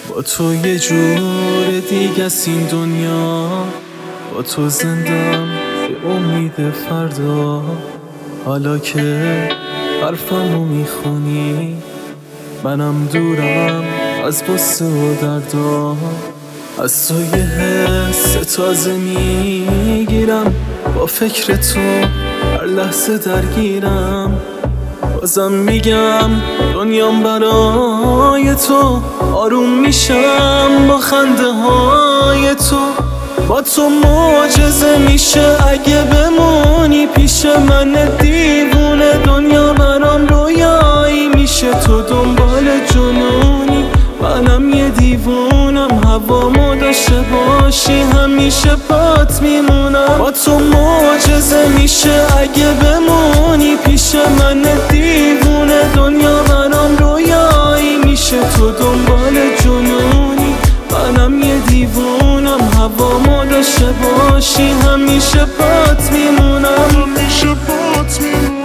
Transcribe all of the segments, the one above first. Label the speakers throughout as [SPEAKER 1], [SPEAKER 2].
[SPEAKER 1] با تو یه جور دیگه است این دنیا، با تو زندم به امید فردا. حالا که حرفمو میخونی منم دورم از غصه و دردا. از تو یه حس تازه میگیرم، با فکر تو هر لحظه درگیرم. بازم میگم دنیام برای تو، آروم میشم با خنده های تو. با تو معجزه میشه اگه بمونی پیش من دیوونه. دنیا برام رویایی میشه، تو دنبال جنونی منم یه دیوونم. هوامو داشته باشی همیشه پات میمونم. با تو معجزه میشه اگه بمونی پیش من دیوونه. دنیا برام رویایی میشه، تو دنبال جنونی منم یه دیوونم. هوامو داشته باشی همیشه پات میمونم، همیشه پات میمونم.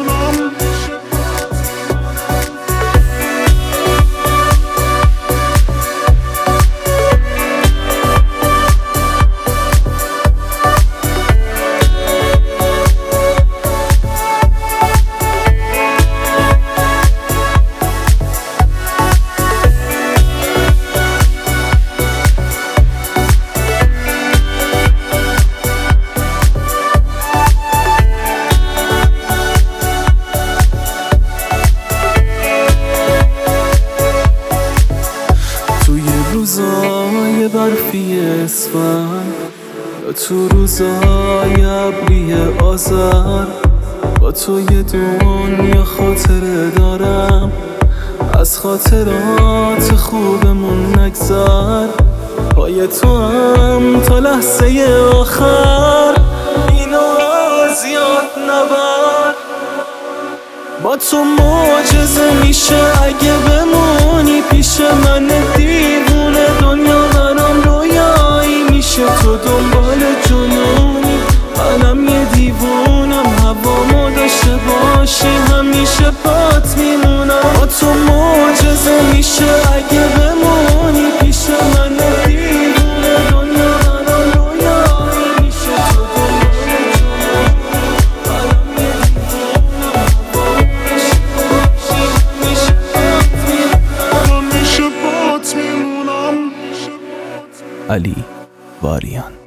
[SPEAKER 1] روزای برفی اسفند یا تو روزای ابری آذر، با تو یه دنیا خاطره دارم. از خاطرات خوبمون نگذر، پای تو هم تا لحظه آخر. اینو از یاد نبر، با تو معجزه میشه اگه بمونی پیش من دیوونه. دنیا برام رویایی میشه، تو دنبال جنونی منم یه دیوونم. هوامو داشته باشی همیشه پات میمونم. با تو معجزه میشه اگه بمونی پیش من دیوونه. دنیا برام رویایی میشه، تو دنبال جنونی منم یه دیوونم.
[SPEAKER 2] علی واریان.